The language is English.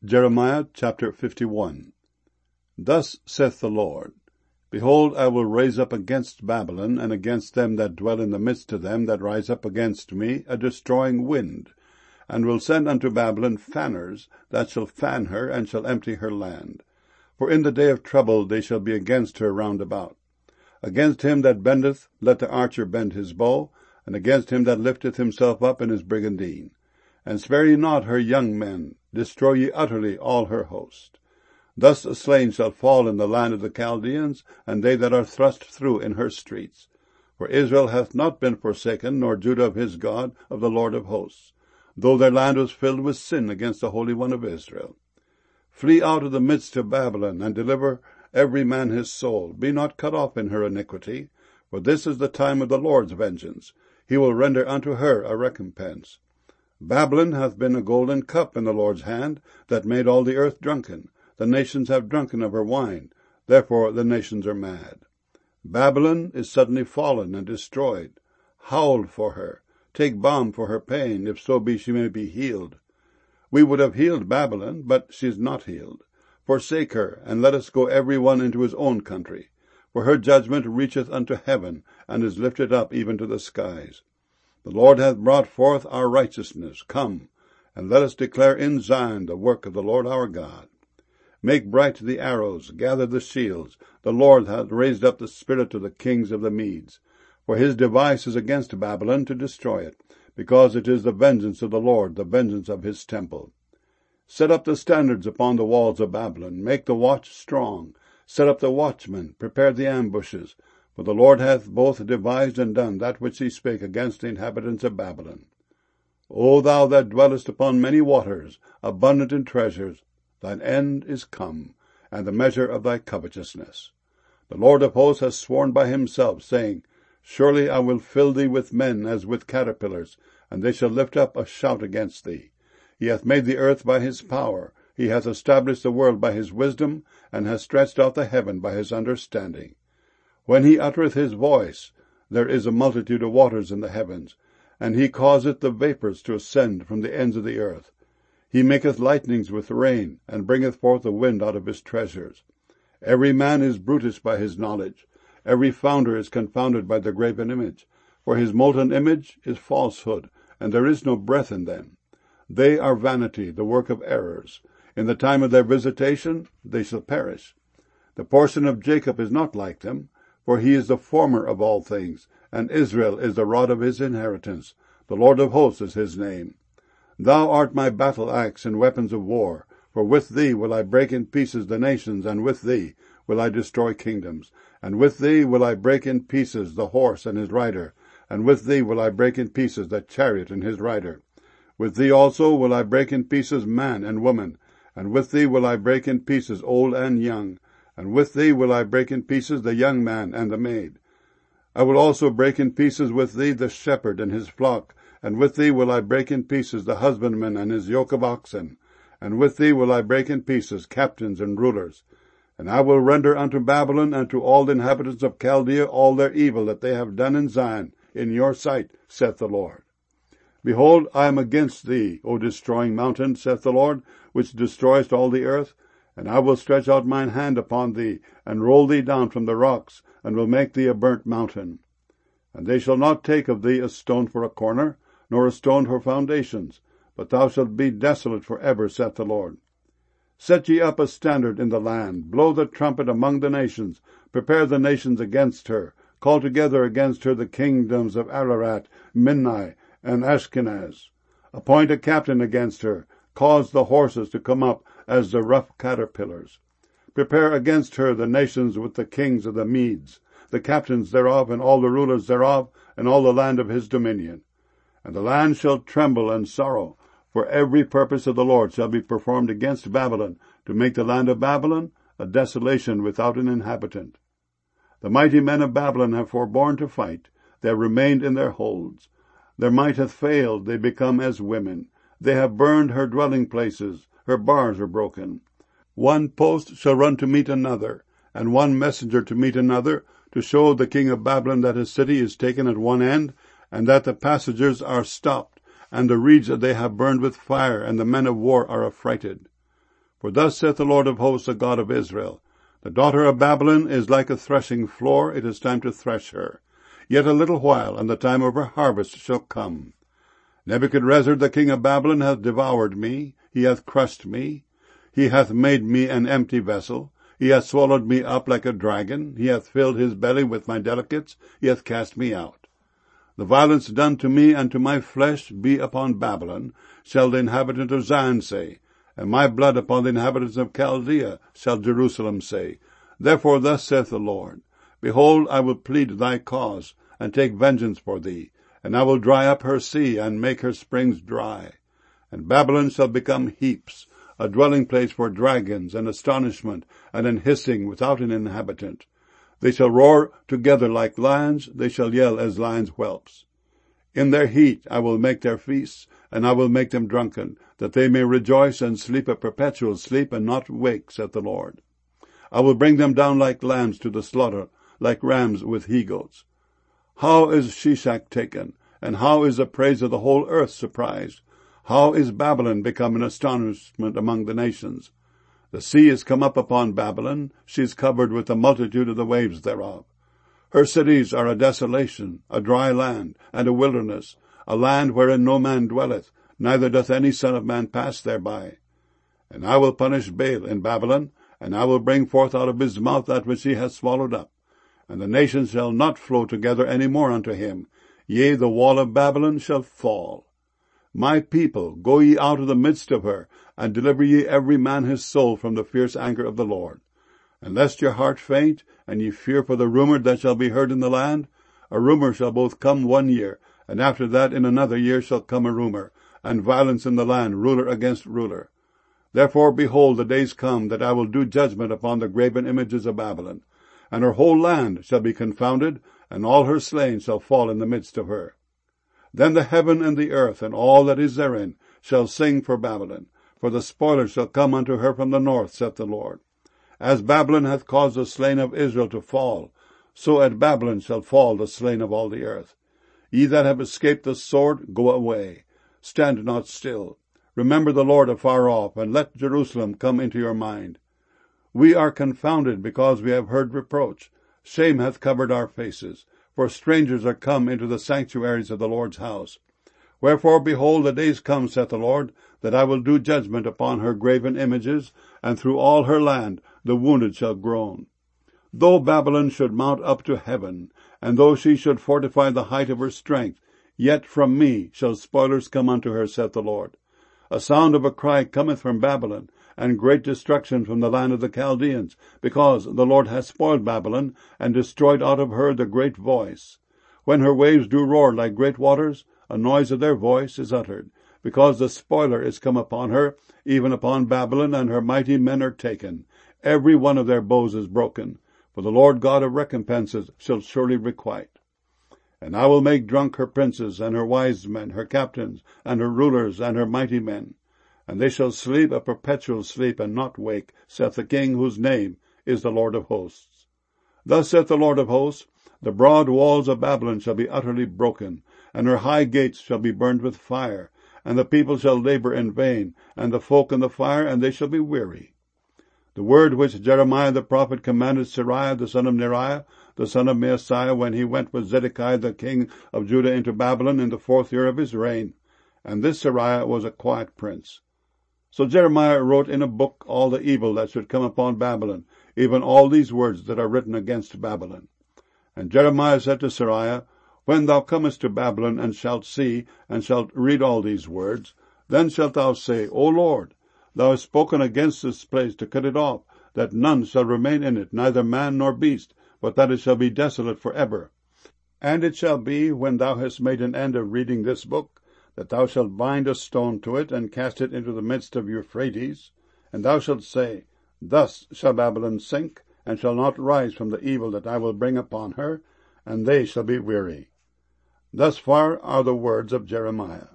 Jeremiah chapter 51. Thus saith the Lord, Behold, I will raise up against Babylon, and against them that dwell in the midst of them that rise up against me, a destroying wind, and will send unto Babylon fanners, that shall fan her, and shall empty her land. For in the day of trouble they shall be against her round about. Against him that bendeth, let the archer bend his bow, and against him that lifteth himself up in his brigandine. And spare ye not her young men, destroy ye utterly all her host. Thus the slain shall fall in the land of the Chaldeans, and they that are thrust through in her streets. For Israel hath not been forsaken, nor Judah of his God, of the Lord of hosts, though their land was filled with sin against the Holy One of Israel. Flee out of the midst of Babylon, and deliver every man his soul. Be not cut off in her iniquity, for this is the time of the Lord's vengeance. He will render unto her a recompense. Babylon hath been a golden cup in the Lord's hand, that made all the earth drunken. The nations have drunken of her wine, therefore the nations are mad. Babylon is suddenly fallen and destroyed. Howl for her, take balm for her pain, if so be she may be healed. We would have healed Babylon, but she is not healed. Forsake her, and let us go every one into his own country. For her judgment reacheth unto heaven, and is lifted up even to the skies. The Lord hath brought forth our righteousness. Come, and let us declare in Zion the work of the Lord our God. Make bright the arrows, gather the shields. The Lord hath raised up the spirit of the kings of the Medes. For his device is against Babylon to destroy it, because it is the vengeance of the Lord, the vengeance of his temple. Set up the standards upon the walls of Babylon. Make the watch strong. Set up the watchmen. Prepare the ambushes. For the Lord hath both devised and done that which he spake against the inhabitants of Babylon. O thou that dwellest upon many waters, abundant in treasures, thine end is come, and the measure of thy covetousness. The Lord of hosts hath sworn by himself, saying, Surely I will fill thee with men as with caterpillars, and they shall lift up a shout against thee. He hath made the earth by his power. He hath established the world by his wisdom, and hath stretched out the heaven by his understanding. When he uttereth his voice, there is a multitude of waters in the heavens, and he causeth the vapours to ascend from the ends of the earth. He maketh lightnings with rain, and bringeth forth the wind out of his treasures. Every man is brutish by his knowledge. Every founder is confounded by the graven image. For his molten image is falsehood, and there is no breath in them. They are vanity, the work of errors. In the time of their visitation they shall perish. The portion of Jacob is not like them, for he is the former of all things, and Israel is the rod of his inheritance. The Lord of hosts is his name. Thou art my battle axe and weapons of war, for with thee will I break in pieces the nations, and with thee will I destroy kingdoms. And with thee will I break in pieces the horse and his rider, and with thee will I break in pieces the chariot and his rider. With thee also will I break in pieces man and woman, and with thee will I break in pieces old and young, and with thee will I break in pieces the young man and the maid. I will also break in pieces with thee the shepherd and his flock, and with thee will I break in pieces the husbandman and his yoke of oxen, and with thee will I break in pieces captains and rulers. And I will render unto Babylon and to all the inhabitants of Chaldea all their evil that they have done in Zion, in your sight, saith the Lord. Behold, I am against thee, O destroying mountain, saith the Lord, which destroyest all the earth. And I will stretch out mine hand upon thee, and roll thee down from the rocks, and will make thee a burnt mountain. And they shall not take of thee a stone for a corner, nor a stone for foundations, but thou shalt be desolate for ever, saith the Lord. Set ye up a standard in the land, blow the trumpet among the nations, prepare the nations against her, call together against her the kingdoms of Ararat, Minnai, and Ashkenaz. Appoint a captain against her, cause the horses to come up as the rough caterpillars. Prepare against her the nations with the kings of the Medes, the captains thereof, and all the rulers thereof, and all the land of his dominion. And the land shall tremble and sorrow, for every purpose of the Lord shall be performed against Babylon, to make the land of Babylon a desolation without an inhabitant. The mighty men of Babylon have forborne to fight, they have remained in their holds. Their might hath failed, they become as women. They have burned her dwelling places, her bars are broken. One post shall run to meet another, and one messenger to meet another, to show the king of Babylon that his city is taken at one end, and that the passengers are stopped, and the reeds that they have burned with fire, and the men of war are affrighted. For thus saith the Lord of hosts, the God of Israel, the daughter of Babylon is like a threshing floor, it is time to thresh her. Yet a little while, and the time of her harvest shall come. Nebuchadrezzar the king of Babylon hath devoured me, he hath crushed me, he hath made me an empty vessel, he hath swallowed me up like a dragon, he hath filled his belly with my delicates, he hath cast me out. The violence done to me and to my flesh be upon Babylon, shall the inhabitant of Zion say, and my blood upon the inhabitants of Chaldea, shall Jerusalem say. Therefore thus saith the Lord, Behold, I will plead thy cause, and take vengeance for thee, and I will dry up her sea, and make her springs dry. And Babylon shall become heaps, a dwelling place for dragons, and astonishment, and an hissing without an inhabitant. They shall roar together like lions, they shall yell as lions' whelps. In their heat I will make their feasts, and I will make them drunken, that they may rejoice and sleep a perpetual sleep, and not wake, saith the Lord. I will bring them down like lambs to the slaughter, like rams with he-goats. How is Shishak taken, and how is the praise of the whole earth surprised? How is Babylon become an astonishment among the nations? The sea is come up upon Babylon, she is covered with the multitude of the waves thereof. Her cities are a desolation, a dry land, and a wilderness, a land wherein no man dwelleth, neither doth any son of man pass thereby. And I will punish Baal in Babylon, and I will bring forth out of his mouth that which he hath swallowed up. And the nations shall not flow together any more unto him. Yea, the wall of Babylon shall fall. My people, go ye out of the midst of her, and deliver ye every man his soul from the fierce anger of the Lord. And lest your heart faint, and ye fear for the rumour that shall be heard in the land, a rumour shall both come 1 year, and after that in another year shall come a rumour, and violence in the land, ruler against ruler. Therefore, behold, the days come that I will do judgment upon the graven images of Babylon, and her whole land shall be confounded, and all her slain shall fall in the midst of her. Then the heaven and the earth, and all that is therein, shall sing for Babylon, for the spoiler shall come unto her from the north, saith the Lord. As Babylon hath caused the slain of Israel to fall, so at Babylon shall fall the slain of all the earth. Ye that have escaped the sword, go away. Stand not still. Remember the Lord afar off, and let Jerusalem come into your mind. We are confounded because we have heard reproach. Shame hath covered our faces, for strangers are come into the sanctuaries of the Lord's house. Wherefore, behold, the days come, saith the Lord, that I will do judgment upon her graven images, and through all her land the wounded shall groan. Though Babylon should mount up to heaven, and though she should fortify the height of her strength, yet from me shall spoilers come unto her, saith the Lord. A sound of a cry cometh from Babylon, and great destruction from the land of the Chaldeans, because the Lord hath spoiled Babylon, and destroyed out of her the great voice. When her waves do roar like great waters, a noise of their voice is uttered, because the spoiler is come upon her, even upon Babylon, and her mighty men are taken. Every one of their bows is broken, for the Lord God of recompenses shall surely requite. And I will make drunk her princes, and her wise men, her captains, and her rulers, and her mighty men. And they shall sleep a perpetual sleep, and not wake, saith the King, whose name is the Lord of hosts. Thus saith the Lord of hosts, the broad walls of Babylon shall be utterly broken, and her high gates shall be burned with fire, and the people shall labor in vain, and the folk in the fire, and they shall be weary. The word which Jeremiah the prophet commanded Seraiah the son of Neriah, the son of Maaseiah, when he went with Zedekiah the king of Judah into Babylon in the 4th year of his reign. And this Seraiah was a quiet prince. So Jeremiah wrote in a book all the evil that should come upon Babylon, even all these words that are written against Babylon. And Jeremiah said to Seraiah, When thou comest to Babylon, and shalt see, and shalt read all these words, then shalt thou say, O Lord, thou hast spoken against this place to cut it off, that none shall remain in it, neither man nor beast, but that it shall be desolate for ever. And it shall be, when thou hast made an end of reading this book, that thou shalt bind a stone to it, and cast it into the midst of Euphrates, and thou shalt say, Thus shall Babylon sink, and shall not rise from the evil that I will bring upon her, and they shall be weary. Thus far are the words of Jeremiah.